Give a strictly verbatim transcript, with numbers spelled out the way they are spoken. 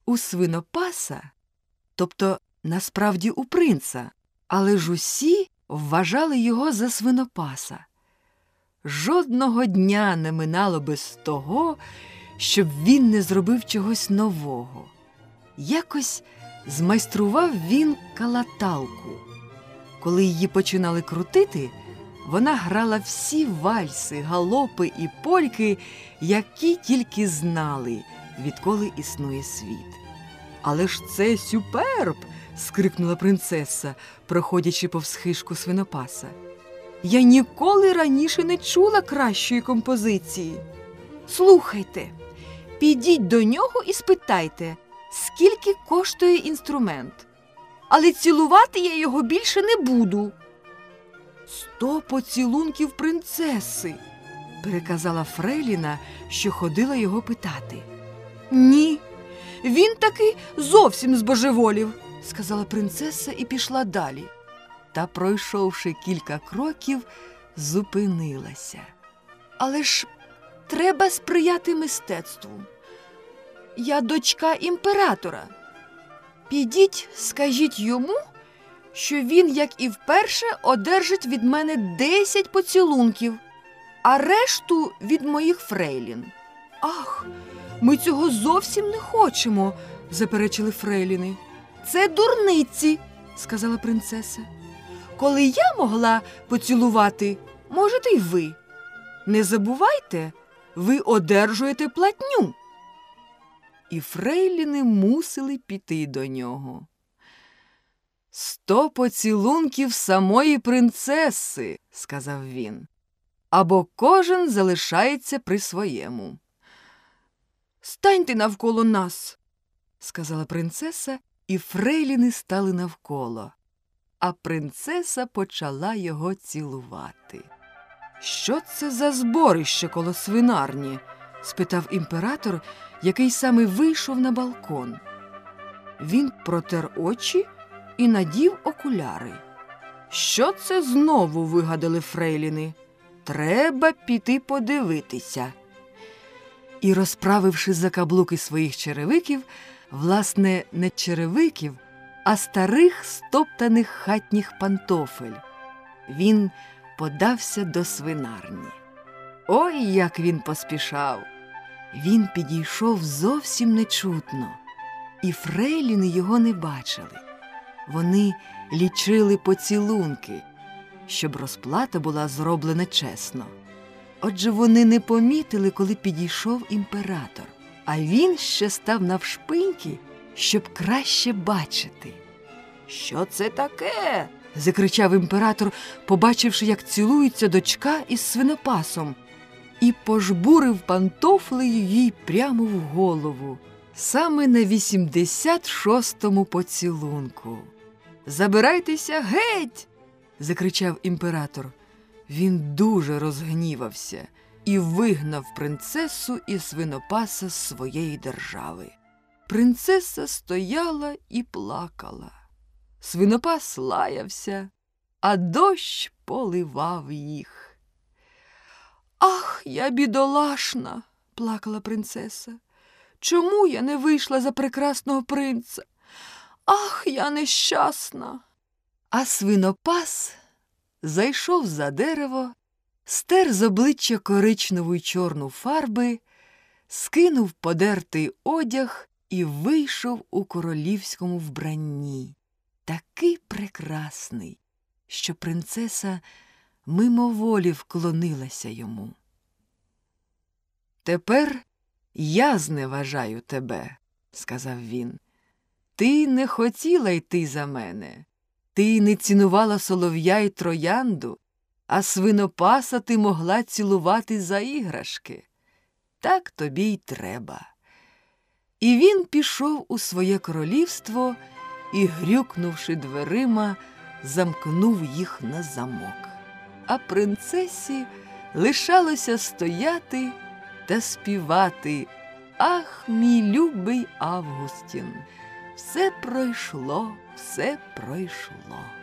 у свинопаса, тобто насправді у принца, але ж усі вважали його за свинопаса. Жодного дня не минало без того, щоб він не зробив чогось нового. Якось змайстрував він калаталку. Коли її починали крутити, вона грала всі вальси, галопи і польки, які тільки знали, відколи існує світ. «Але ж це сюперб!» – скрикнула принцеса, проходячи повз хижку свинопаса. «Я ніколи раніше не чула кращої композиції. Слухайте, підіть до нього і спитайте, скільки коштує інструмент. Але цілувати я його більше не буду». «Сто поцілунків принцеси!» – переказала фрейліна, що ходила його питати. «Ні, він таки зовсім збожеволів», – сказала принцеса і пішла далі. Та, пройшовши кілька кроків, зупинилася. «Але ж треба сприяти мистецтву. Я дочка імператора. Підіть, скажіть йому, що він, як і вперше, одержить від мене десять поцілунків, а решту від моїх фрейлін». «Ах, ми цього зовсім не хочемо», – заперечили фрейліни. «Це дурниці», – сказала принцеса. «Коли я могла поцілувати, можете й ви. Не забувайте, ви одержуєте платню». І фрейліни мусили піти до нього. «Сто поцілунків самої принцеси», – сказав він, – «або кожен залишається при своєму». «Станьте навколо нас», – сказала принцеса, і фрейліни стали навколо, а принцеса почала його цілувати. «Що це за зборище коло свинарні?» – спитав імператор, який саме вийшов на балкон. Він протер очі і надів окуляри. «Що це знову вигадали фрейліни? Треба піти подивитися». І, розправивши закаблуки своїх черевиків, власне, не черевиків, а старих стоптаних хатніх пантофель, він подався до свинарні. Ой, як він поспішав! Він підійшов зовсім нечутно, і фрейліни його не бачили. Вони лічили поцілунки, щоб розплата була зроблена чесно. Отже, вони не помітили, коли підійшов імператор, а він ще став навшпиньки, щоб краще бачити. «Що це таке?» – закричав імператор, побачивши, як цілується дочка із свинопасом, і пожбурив пантофлею їй прямо в голову, саме на вісімдесят шостому поцілунку. «Забирайтеся геть!» – закричав імператор. Він дуже розгнівався і вигнав принцесу і свинопаса з своєї держави. Принцеса стояла і плакала. Свинопас лаявся, а дощ поливав їх. «Ах, я бідолашна!» – плакала принцеса. «Чому я не вийшла за прекрасного принца? Ах, я нещасна!» А свинопас зайшов за дерево, стер з обличчя коричневу й чорну фарби, скинув подертий одяг і вийшов у королівському вбранні, такий прекрасний, що принцеса мимоволі вклонилася йому. «Тепер я зневажаю тебе», – сказав він. «Ти не хотіла йти за мене. Ти не цінувала солов'я й троянду, а свинопаса ти могла цілувати за іграшки. Так тобі й треба». І він пішов у своє королівство і, грюкнувши дверима, замкнув їх на замок. А принцесі лишалося стояти та співати: «Ах, мій любий Августін, все пройшло, все пройшло».